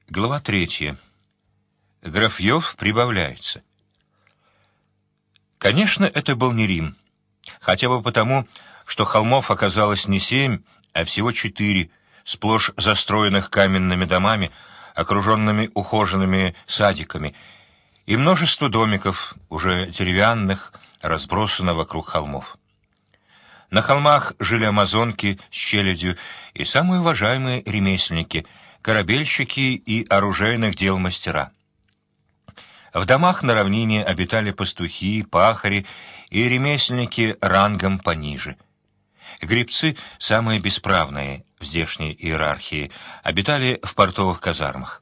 Глава 3. Графьев прибавляется. Конечно, это был не Рим, хотя бы потому, что холмов оказалось не 7, а всего 4, сплошь застроенных каменными домами, окруженными ухоженными садиками, и множество домиков, уже деревянных, разбросано вокруг холмов. На холмах жили амазонки с челядью и самые уважаемые ремесленники, корабельщики и оружейных дел мастера. В домах на равнине обитали пастухи, пахари и ремесленники рангом пониже. Гребцы, самые бесправные в здешней иерархии, обитали в портовых казармах.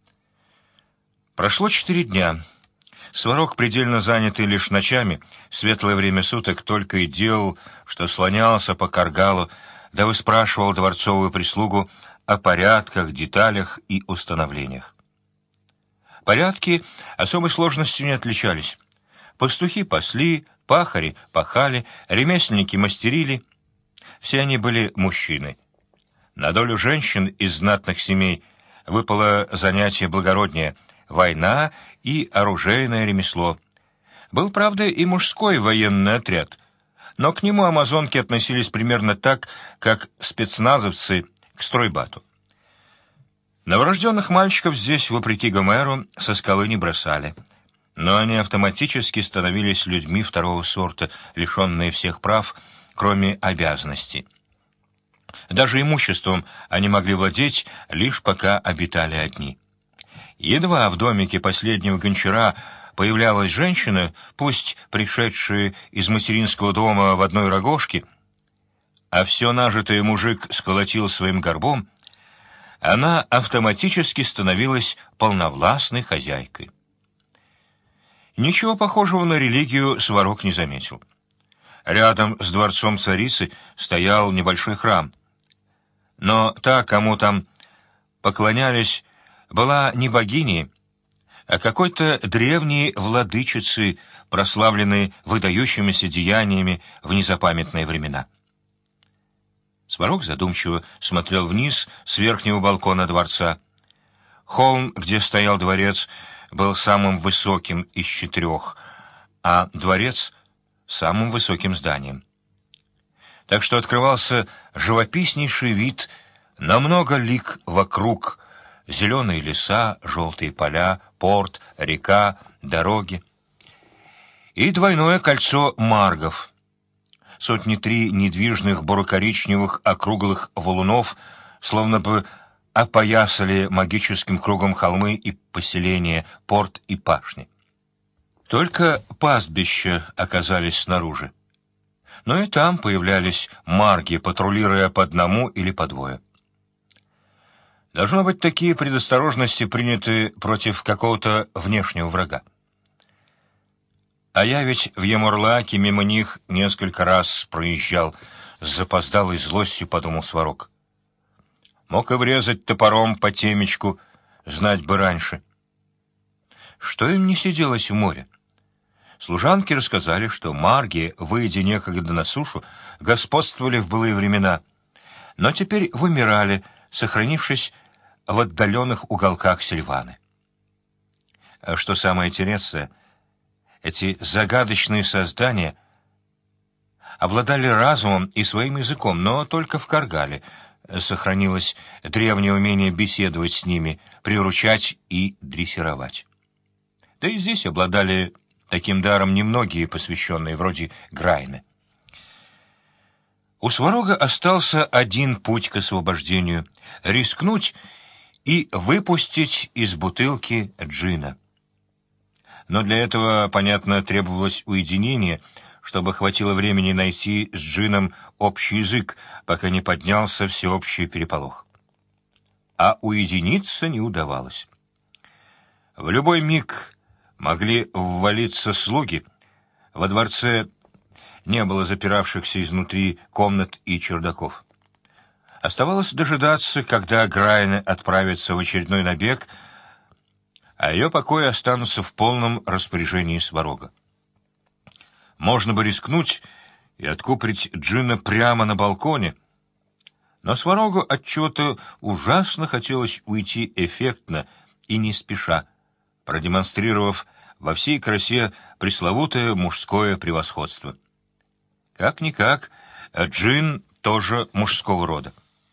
Прошло 4 дня. Сварог, предельно занятый лишь ночами, в светлое время суток только и делал, что слонялся по каргалу, да выспрашивал дворцовую прислугу о порядках, деталях и установлениях. Порядки особой сложностью не отличались. Пастухи пасли, пахари пахали, ремесленники мастерили. Все они были мужчины. На долю женщин из знатных семей выпало занятие благороднее — война и оружейное ремесло. Был, правда, и мужской военный отряд, но к нему амазонки относились примерно так, как спецназовцы к стройбату. Новорожденных мальчиков здесь, вопреки Гомеру, со скалы не бросали, но они автоматически становились людьми второго сорта, лишенные всех прав, кроме обязанностей. Даже имуществом они могли владеть, лишь пока обитали одни. Едва в домике последнего гончара появлялась женщина, пусть пришедшая из материнского дома в одной рогожке, а все нажитое мужик сколотил своим горбом, она автоматически становилась полновластной хозяйкой. Ничего похожего на религию Сварог не заметил. Рядом с дворцом царицы стоял небольшой храм, но та, кому там поклонялись, была не богиней, а какой-то древней владычицей, прославленной выдающимися деяниями в незапамятные времена. Сварог задумчиво смотрел вниз с верхнего балкона дворца. Холм, где стоял дворец, был самым высоким из 4, а дворец — самым высоким зданием. Так что открывался живописнейший вид на много лиг вокруг: зеленые леса, желтые поля, порт, река, дороги и двойное кольцо маргов. 3 недвижных буро-коричневых округлых валунов словно бы опоясали магическим кругом холмы и поселения, порт и пашни. Только пастбища оказались снаружи, но и там появлялись марги, патрулируя по одному или по двое. Должно быть, такие предосторожности приняты против какого-то внешнего врага. А я ведь в Емурлаке мимо них несколько раз проезжал, с запоздалой злостью подумал Сварог. Мог и врезать топором по темечку, знать бы раньше. Что им не сиделось в море? Служанки рассказали, что марги, выйдя некогда на сушу, господствовали в былые времена, но теперь вымирали, сохранившись в отдаленных уголках Сильваны. А что самое интересное, эти загадочные создания обладали разумом и своим языком, но только в Каргале сохранилось древнее умение беседовать с ними, приручать и дрессировать. Да и здесь обладали таким даром немногие посвященные, вроде Грайны. У Сварога остался один путь к освобождению — рискнуть и выпустить из бутылки джина. Но для этого, понятно, требовалось уединение, чтобы хватило времени найти с джином общий язык, пока не поднялся всеобщий переполох. А уединиться не удавалось. В любой миг могли ввалиться слуги. Во дворце не было запиравшихся изнутри комнат и чердаков. Оставалось дожидаться, когда Грайна отправится в очередной набег, а ее покои останутся в полном распоряжении Сварога. Можно бы рискнуть и откупорить джина прямо на балконе, Но Сварогу отчего-то ужасно хотелось уйти эффектно и не спеша, продемонстрировав во всей красе пресловутое мужское превосходство. Как-никак, джин тоже мужского рода.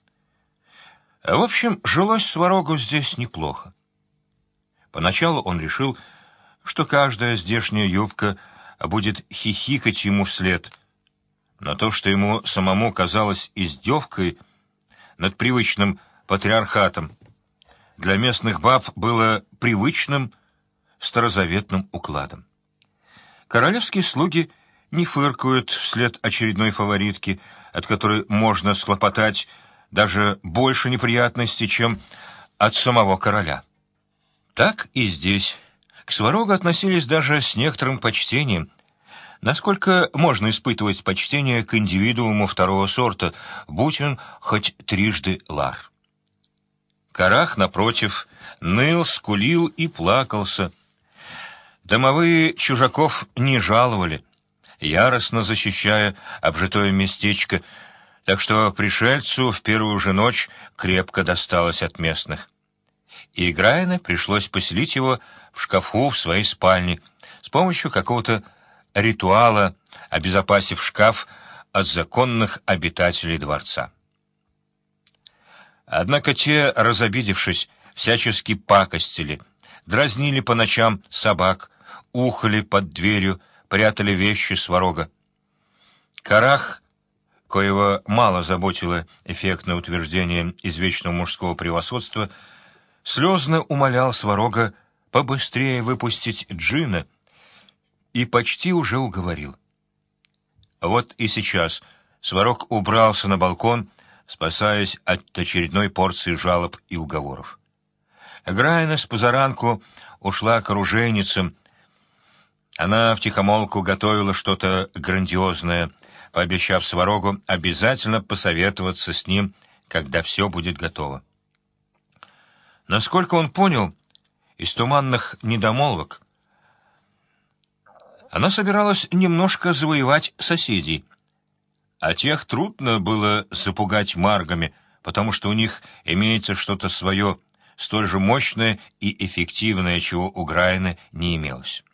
В общем, жилось Сварогу здесь неплохо. Поначалу он решил, что каждая здешняя юбка будет хихикать ему вслед, но то, что ему самому казалось издевкой над привычным патриархатом, для местных баб было привычным старозаветным укладом. Королевские слуги не фыркают вслед очередной фаворитки, от которой можно схлопотать даже больше неприятностей, чем от самого короля. Так и здесь. К Сварогу относились даже с некоторым почтением, насколько можно испытывать почтение к индивидууму второго сорта, будь он хоть трижды лар. Карах, напротив, ныл, скулил и плакался. Домовые чужаков не жаловали, яростно защищая обжитое местечко, так что пришельцу в первую же ночь крепко досталось от местных. И Грайне пришлось поселить его в шкафу в своей спальне с помощью какого-то ритуала, обезопасив шкаф от законных обитателей дворца. Однако те, разобидевшись, всячески пакостили, дразнили по ночам собак, ухали под дверью, прятали вещи Сварога. Карах, коего мало заботило эффектное утверждение извечного мужского превосходства, слезно умолял Сварога побыстрее выпустить джина и почти уже уговорил. Вот и сейчас Сварог убрался на балкон, спасаясь от очередной порции жалоб и уговоров. Грайна с позаранку ушла к оружейницам. Она втихомолку готовила что-то грандиозное, пообещав Сварогу обязательно посоветоваться с ним, когда все будет готово. Насколько он понял из туманных недомолвок, она собиралась немножко завоевать соседей, а тех трудно было запугать маргами, потому что у них имеется что-то свое, столь же мощное и эффективное, чего у Грайны не имелось.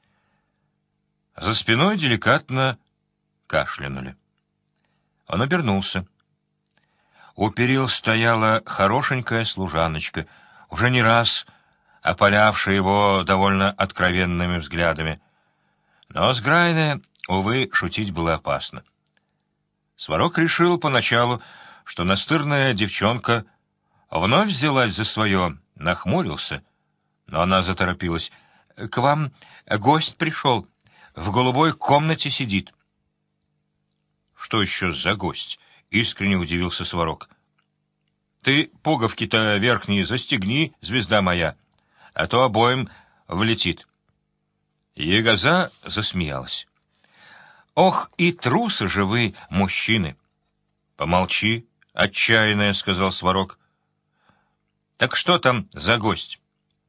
За спиной деликатно кашлянули. Он обернулся. У перил стояла хорошенькая служаночка, уже не раз опалявшая его довольно откровенными взглядами. Но с Грайне, увы, шутить было опасно. Сварог решил поначалу, что настырная девчонка вновь взялась за свое, нахмурился, но она заторопилась. — К вам гость пришел, в голубой комнате сидит. — Что еще за гость? — искренне удивился Сварог. — Ты пуговки-то верхние застегни, звезда моя, а то обоим влетит. Егоза засмеялась. «Ох, и трусы же вы, мужчины!» «Помолчи, отчаянная», — сказал Сварог. «Так что там за гость?»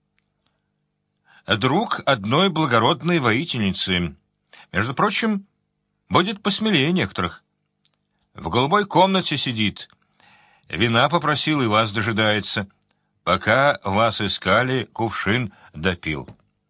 «Друг одной благородной воительницы. Между прочим, будет посмелее некоторых. В голубой комнате сидит. Вина попросил и вас дожидается. Пока вас искали, кувшин допил».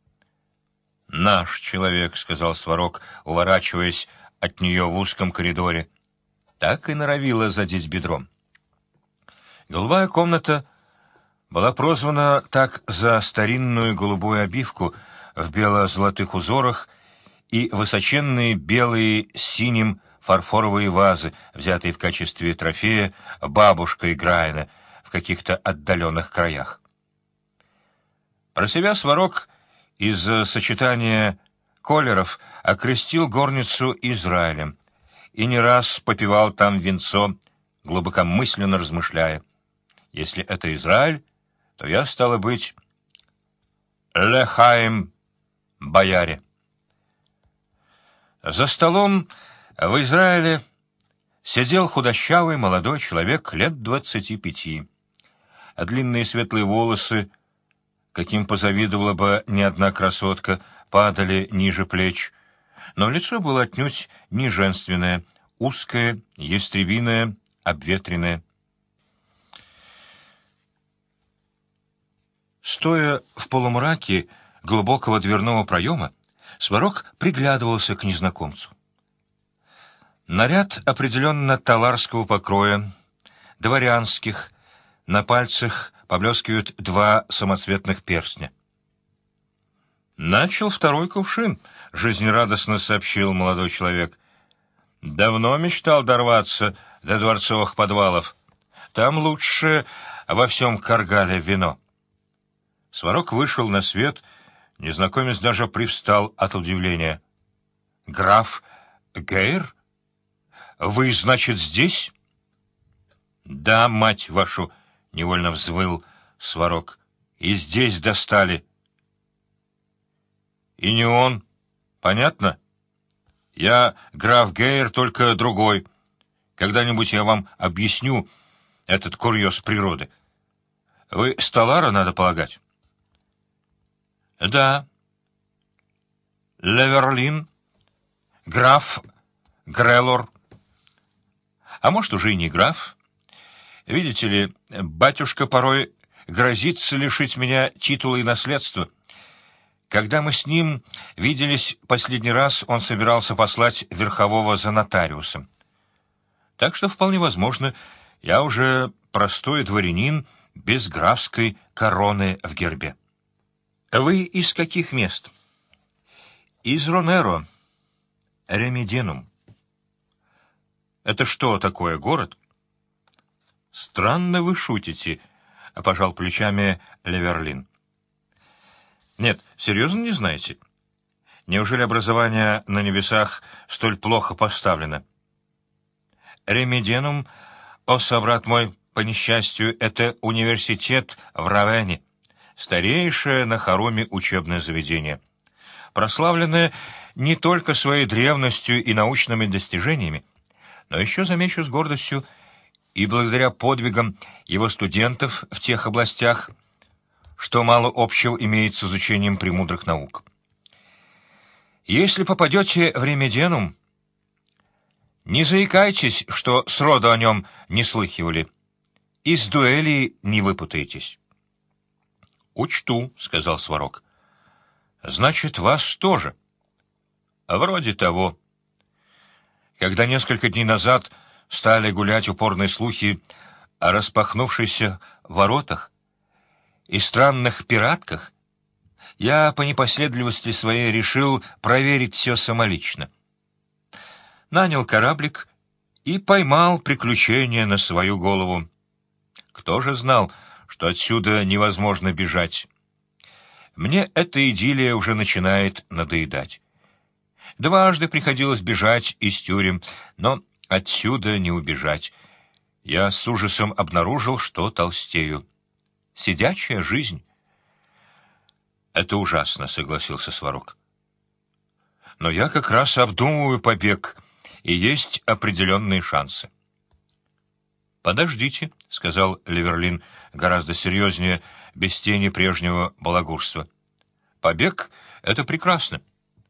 «Наш человек», — сказал Сварог, уворачиваясь от нее в узком коридоре. Так и норовила задеть бедром. Голубая комната была прозвана так за старинную голубую обивку в бело-золотых узорах и высоченные белые с синим фарфоровые вазы, взятые в качестве трофея бабушкой Грайна в каких-то отдаленных краях. Про себя Сварог из-за сочетания колеров окрестил горницу Израилем и не раз попивал там винцо, глубокомысленно размышляя: если это Израиль, то я, стало быть, лехаим бояре. За столом в Израиле сидел худощавый молодой человек лет 25, а длинные светлые волосы, каким позавидовала бы ни одна красотка, падали ниже плеч, но лицо было отнюдь не женственное, узкое, ястребиное, обветренное. Стоя в полумраке глубокого дверного проема, Сварог приглядывался к незнакомцу. Наряд определенно таларского покроя, дворянских, на пальцах поблескивают два самоцветных перстня. «Начал второй кувшин», — жизнерадостно сообщил молодой человек. «Давно мечтал дорваться до дворцовых подвалов. Там лучше во всем Каргале вино». Сварог вышел на свет, незнакомец даже привстал от удивления. «Граф Гейр? Вы, значит, здесь?» «Да, мать вашу!» — невольно взвыл Сварог. «И здесь достали». «И не он. Понятно? Я граф Гейр, только другой. Когда-нибудь я вам объясню этот курьез природы. Вы с Талара, надо полагать?» «Да. Леверлин, граф Грелор. А может, уже и не граф. Видите ли, батюшка порой грозится лишить меня титула и наследства. Когда мы с ним виделись последний раз, он собирался послать верхового за нотариусом. Так что, вполне возможно, я уже простой дворянин без графской короны в гербе». «Вы из каких мест?» «Из Ронеро, Ремеденум». «Это что такое, город?» «Странно вы шутите», — пожал плечами Леверлин. «Нет, серьезно не знаете? Неужели образование на небесах столь плохо поставлено?» «Ремеденум, о собрат мой, по несчастью, это университет в Равене, старейшее на Харуме учебное заведение, прославленное не только своей древностью и научными достижениями, но еще, замечу с гордостью, и благодаря подвигам его студентов в тех областях, что мало общего имеет с изучением премудрых наук. Если попадете в Ремеденум, не заикайтесь, что сроду о нем не слыхивали, из дуэли не выпутаетесь». «Учту», — сказал Сварог. «Значит, вас тоже?» «Вроде того». Когда несколько дней назад стали гулять упорные слухи о распахнувшихся воротах и странных пиратках, я по непоследовательности своей решил проверить все самолично. Нанял кораблик и поймал приключения на свою голову. Кто же знал, что отсюда невозможно бежать? Мне эта идиллия уже начинает надоедать. Дважды приходилось бежать из тюрем, но отсюда не убежать. Я с ужасом обнаружил, что толстею. Сидячая жизнь. «Это ужасно», — согласился Сварог. «Но я как раз обдумываю побег, и есть определенные шансы». «Подождите», — сказал Леверлин гораздо серьезнее, без тени прежнего балагурства. «Побег — это прекрасно.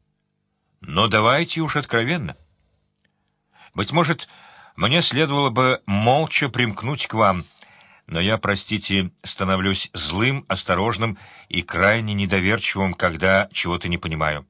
Но давайте уж откровенно. Быть может, мне следовало бы молча примкнуть к вам, но я, простите, становлюсь злым, осторожным и крайне недоверчивым, когда чего-то не понимаю».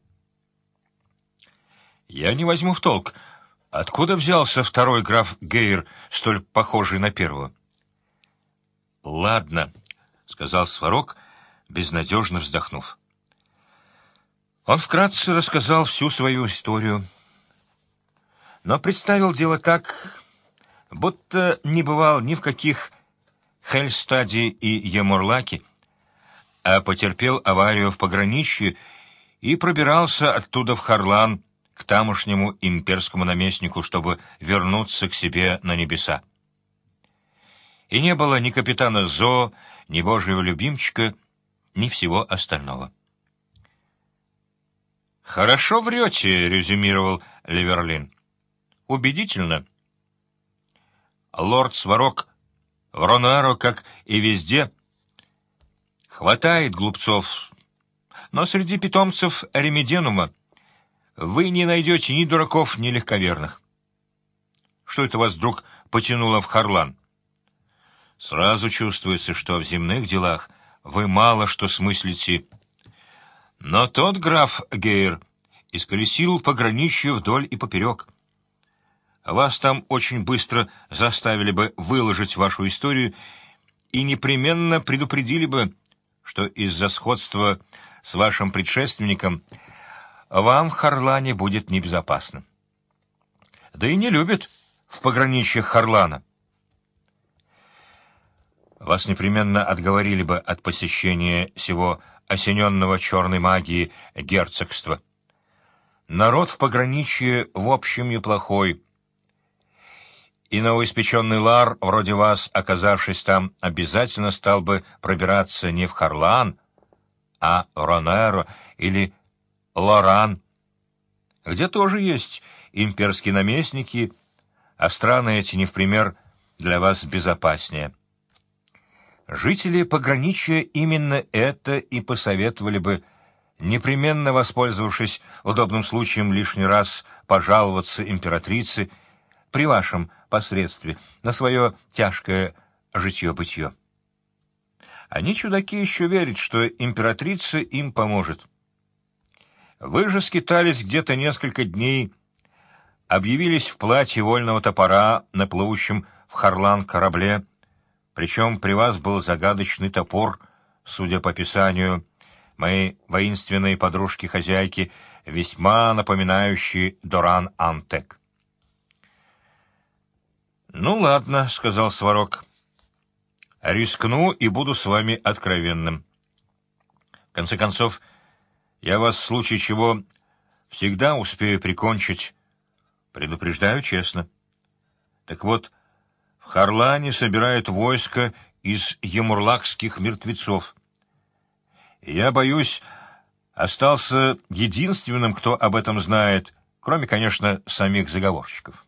«Я не возьму в толк, откуда взялся второй граф Гейр, столь похожий на первого?» «Ладно», — сказал Сварог, безнадежно вздохнув. Он вкратце рассказал всю свою историю, но представил дело так, будто не бывал ни в каких Хельстаде и Емурлаке, а потерпел аварию в пограничье и пробирался оттуда в Харлан к тамошнему имперскому наместнику, чтобы вернуться к себе на небеса. И не было ни капитана Зо, ни божьего любимчика, ни всего остального. «Хорошо врете», — резюмировал Леверлин. «Убедительно. Лорд Сварог в Ронеро, как и везде, хватает глупцов, но среди питомцев Ремеденума вы не найдете ни дураков, ни легковерных. Что это вас вдруг потянуло в Харлан?» «Сразу чувствуется, что в земных делах вы мало что смыслите. Но тот граф Гейр исколесил пограничье вдоль и поперек. Вас там очень быстро заставили бы выложить вашу историю и непременно предупредили бы, что из-за сходства с вашим предшественником вам в Харлане будет небезопасно. Да и не любят в пограничьях Харлана. Вас непременно отговорили бы от посещения сего осененного черной магией герцогства. Народ в пограничье в общем неплохой, и новоиспеченный лар, вроде вас, оказавшись там, обязательно стал бы пробираться не в Харлан, а в Ронеро или Лоран, где тоже есть имперские наместники, а страны эти не в пример для вас безопаснее. Жители пограничья именно это и посоветовали бы, непременно воспользовавшись удобным случаем лишний раз пожаловаться императрице при вашем посредстве на свое тяжкое житье-бытье. Они, чудаки, еще верят, что императрица им поможет. Вы же скитались где-то несколько дней, объявились в платье вольного топора на плывущем в Харлан корабле, причем при вас был загадочный топор, судя по описанию моей воинственной подружки-хозяйки, весьма напоминающий Доран Антек. «Ну ладно», — сказал Сварог, — «рискну и буду с вами откровенным. В конце концов, я вас в случае чего всегда успею прикончить, предупреждаю честно. Так вот, в Харлане собирают войско из ямурлакских мертвецов. И я, боюсь, остался единственным, кто об этом знает, кроме, конечно, самих заговорщиков».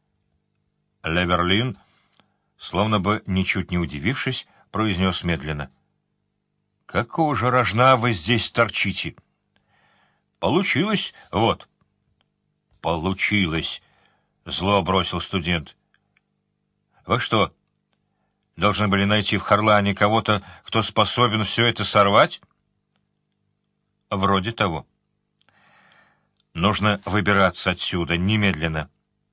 Леверлин, словно бы ничуть не удивившись, произнес медленно: «Какого же рожна вы здесь торчите?» «Получилось, вот». «Получилось», — зло бросил студент. «Вы что, должны были найти в Харлане кого-то, кто способен все это сорвать?» «Вроде того». «Нужно выбираться отсюда немедленно».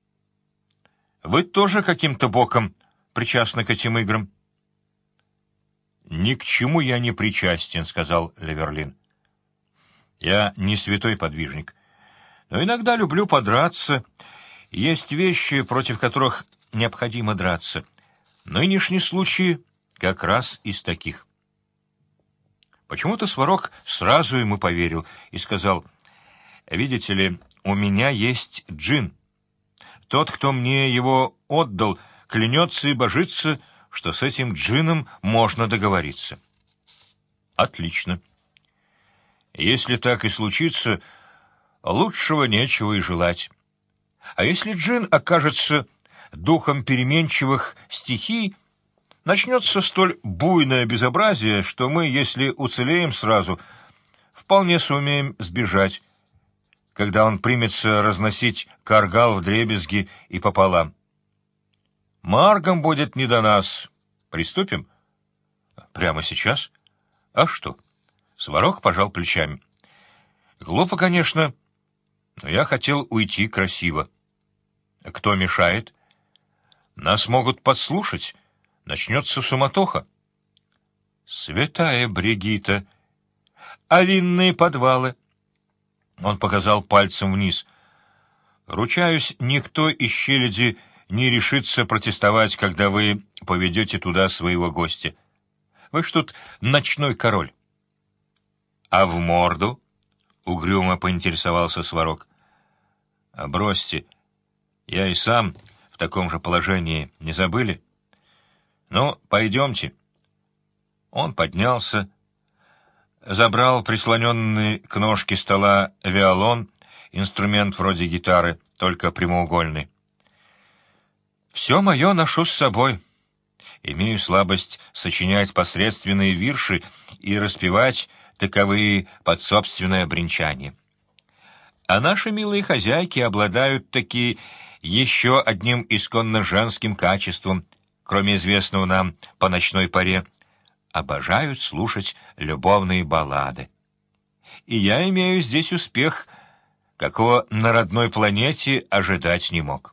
«Вы тоже каким-то боком причастны к этим играм?» «Ни к чему я не причастен», — сказал Леверлин. «Я не святой подвижник, но иногда люблю подраться. Есть вещи, против которых необходимо драться. Нынешний случай как раз из таких». Почему-то Сварог сразу ему поверил и сказал: «Видите ли, у меня есть джин. Тот, кто мне его отдал, клянется и божится, что с этим джином можно договориться». «Отлично. Если так и случится, лучшего нечего и желать. А если джин окажется духом переменчивых стихий, начнется столь буйное безобразие, что мы, если уцелеем сразу, вполне сумеем сбежать, когда он примется разносить каргал вдребезги и пополам. Маргам будет не до нас. Приступим? Прямо сейчас? А что?» Сварог пожал плечами. «Глупо, конечно, но я хотел уйти красиво. Кто мешает? Нас могут подслушать. Начнется суматоха». «Святая Бригитта! А винные подвалы?» Он показал пальцем вниз. «Ручаюсь, никто из челяди не решится протестовать, когда вы поведете туда своего гостя. Вы ж тут ночной король». «А в морду?» — угрюмо поинтересовался Сварог. «Бросьте, я и сам в таком же положении, не забыли? Ну, пойдемте». Он поднялся, забрал прислоненный к ножке стола виолон, инструмент вроде гитары, только прямоугольный. «Все мое ношу с собой. Имею слабость сочинять посредственные вирши и распевать таковые под собственное бренчание. А наши милые хозяйки обладают таки еще одним исконно женским качеством, кроме известного нам по ночной поре, обожают слушать любовные баллады. И я имею здесь успех, какого на родной планете ожидать не мог.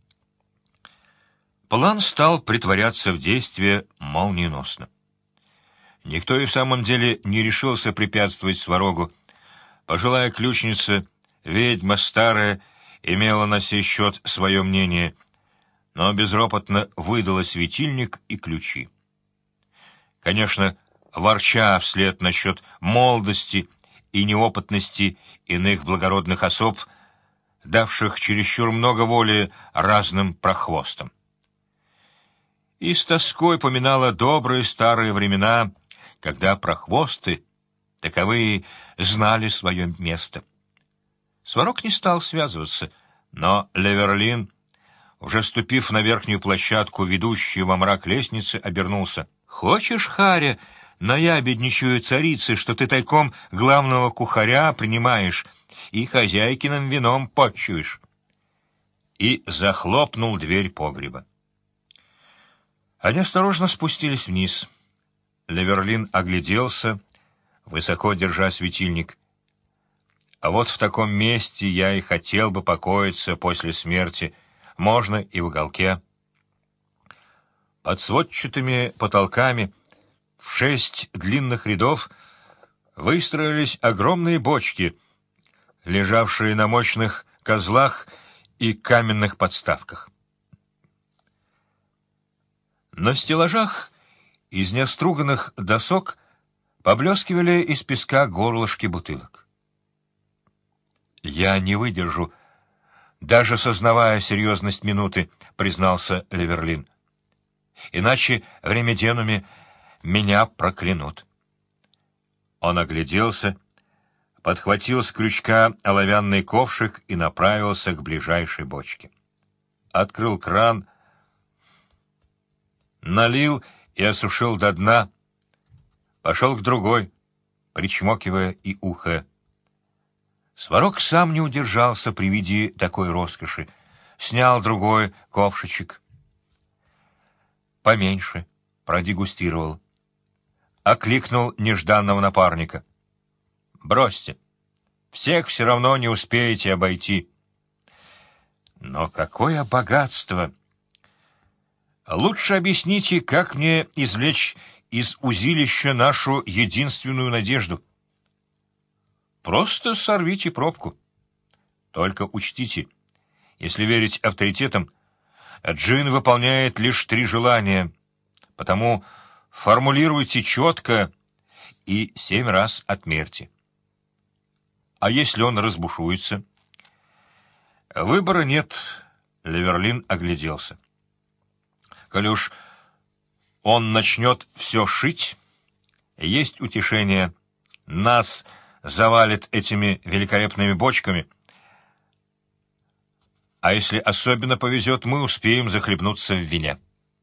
План стал притворяться в действие молниеносно. Никто и в самом деле не решился препятствовать Сварогу. Пожилая ключница, ведьма старая, имела на сей счет свое мнение, но безропотно выдала светильник и ключи. Конечно, ворча вслед насчет молодости и неопытности иных благородных особ, давших чересчур много воли разным прохвостам. И с тоской поминала добрые старые времена, когда прохвосты, таковые, знали свое место. Сварог не стал связываться, но Леверлин, уже ступив на верхнюю площадку, ведущую во мрак лестницы, обернулся. «Хочешь, Харя, наябедничаю царицы, что ты тайком главного кухаря принимаешь и хозяйкиным вином почуешь?» И захлопнул дверь погреба. Они осторожно спустились вниз. Леверлин огляделся, высоко держа светильник. «А вот в таком месте я и хотел бы покоиться после смерти, можно и в уголке». Под сводчатыми потолками в 6 длинных рядов выстроились огромные бочки, лежавшие на мощных козлах и каменных подставках. На стеллажах из неоструганных досок поблескивали из песка горлышки бутылок. «Я не выдержу, даже сознавая серьезность минуты», — признался Леверлин. «Иначе в Ремеденуме меня проклянут». Он огляделся, подхватил с крючка оловянный ковшик и направился к ближайшей бочке. Открыл кран, налил и осушил до дна, пошел к другой, причмокивая и ухая. Сварог сам не удержался при виде такой роскоши, снял другой ковшичек, поменьше, продегустировал, окликнул нежданного напарника. «Бросьте, всех все равно не успеете обойти». «Но какое богатство! Лучше объясните, как мне извлечь из узилища нашу единственную надежду». «Просто сорвите пробку. Только учтите, если верить авторитетам, джин выполняет лишь 3 желания, потому формулируйте четко и 7 раз отмерьте. А если он разбушуется?» «Выбора нет», — Леверлин огляделся. «Коли уж он начнет все шить, есть утешение, нас завалит этими великолепными бочками, а если особенно повезет, мы успеем захлебнуться в вине».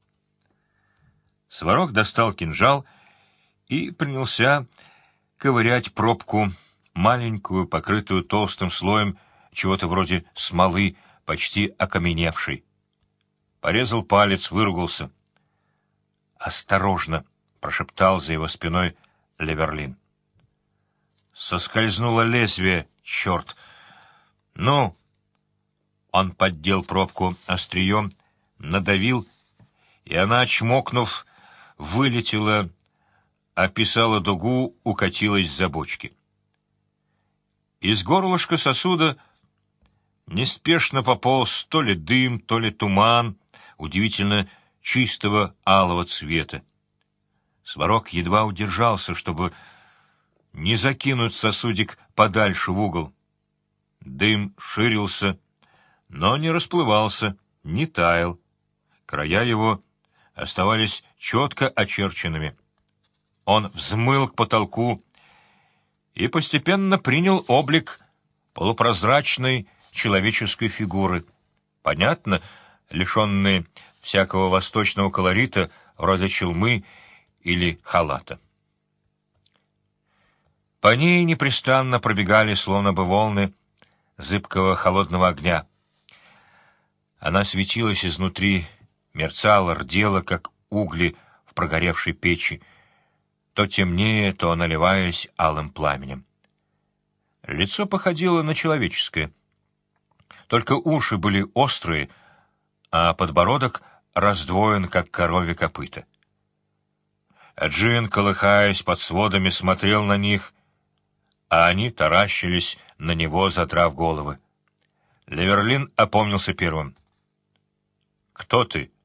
Сварог достал кинжал и принялся ковырять пробку, маленькую, покрытую толстым слоем чего-то вроде смолы, почти окаменевшей. Порезал палец, выругался. «Осторожно!» — прошептал за его спиной Леверлин. Соскользнуло лезвие, черт! «Ну!» Он поддел пробку острием, надавил, и она, чмокнув, вылетела, описала дугу, укатилась за бочки. Из горлышка сосуда неспешно пополз то ли дым, то ли туман, удивительно чистого алого цвета. Сварог едва удержался, чтобы не закинуть сосудик подальше в угол. Дым ширился, но не расплывался, не таял. Края его оставались четко очерченными. Он взмыл к потолку и постепенно принял облик полупрозрачной человеческой фигуры, понятно, лишенной всякого восточного колорита, вроде челмы или халата. По ней непрестанно пробегали, словно бы волны, зыбкого холодного огня. Она светилась изнутри, мерцала, рдела, как угли в прогоревшей печи, то темнее, то наливаясь алым пламенем. Лицо походило на человеческое. Только уши были острые, а подбородок раздвоен, как коровье копыто. Джин, колыхаясь под сводами, смотрел на них, а они таращились на него, задрав головы. Леверлин опомнился первым. «Кто ты?»